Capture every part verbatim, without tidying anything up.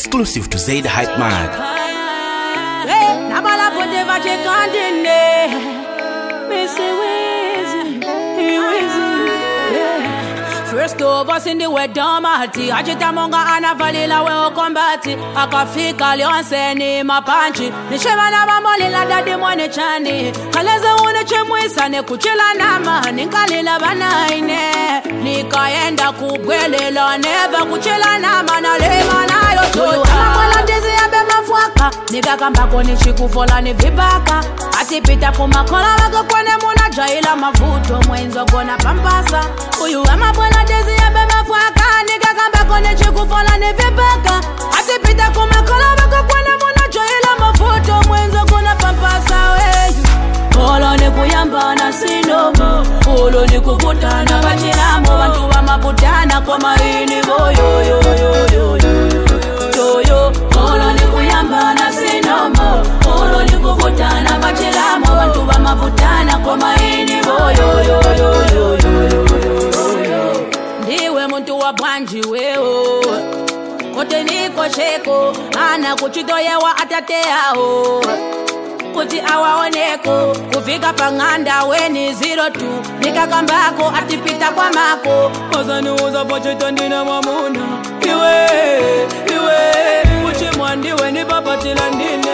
Exclusive to Zaid Hype Mag. Hey, nabala ponde vache kandine. Missy Wizzy, Wizzy. First of us in the way domati. Ajita monga anavalila we kombati. Akafika lionse ni mapanchi. Nishema na mamoli la dadi mwane chani. Kaleza une chemwisa ne kuchila nama. Ninkalila banaine. Nikaenda kubwelela neva kuchila nama na lema na yoto. Mwala dizi ya bema fuaka. Nikakamba koni chikufola ni vibaka. Atipita kumakola wako kwenye muna jaila mavuto. Mwenzo gona pampasa. Uyu ama bwana dizi ya bema fuaka. Nikakamba koni chikufola ni vibaka. Atipita kumakola wako kwenye muna jaila mavuto. Mwenzo gona pampasa weyu. Kolo ni kuyamba na sinomo. Kolo ni kuvuta na bachiramo. Wantu wa mavutana kwa maini boyo yo yo yo yo yo. Kolo ni kuyamba na sinomo. Kolo ni kuvuta na bachiramo. Wantu wa mavutana kwa maini boyo yo yo yo yo yo. Ndiwe muntu wa banji weo. Kote niko sheko. Ana kuchitoyewa atateao. Kuti awaoneko kufika panganda weni zero two nikakambako atipita kwa mako kozani uza pochita ndina mamuna iwe iwe uchi mwandiwe ni papatila ndine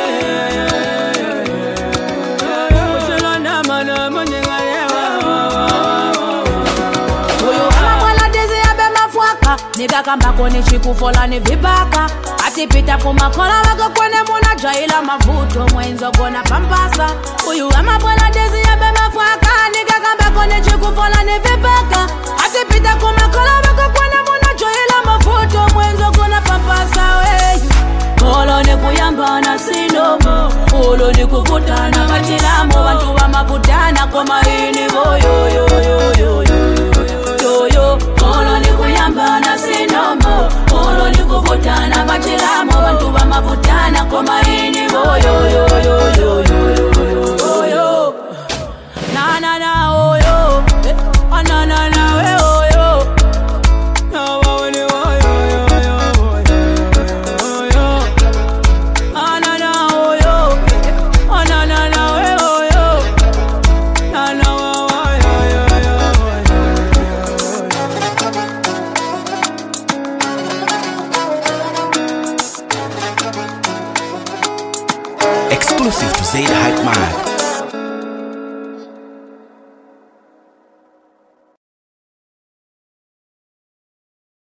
uchila nama na mwenyengayewa uyu ama mwala dizi ya bema fuaka nikakambako ni chikufola ni vibaka atipita kumakola wako kwenye muna jaila mavuto mwenzo gona pampasa uyu ama bwana dizi ya bema fuaka nikakamba kwenye chikufola ni vibaka atipita kumakola wako kwenye muna jaila mavuto mwenzo gona pampasa weyu kolo ni kuyamba na sinomo kolo ni kuvuta na bachiramo wantu wa mavutana kwa maini boyo yo yo yo yo yo kolo ni kuyamba na sinomo kolo ni kuvuta na bachiramo wantu wa mavutana kwa maini boyo yo yo yo yo yo na na na oh yo na na na we oh yo na wa ni wa yo yo yo yo na na oh yo na na na we oh yo na na wa yo yo yo Exclusive to Zaid Hype Mag.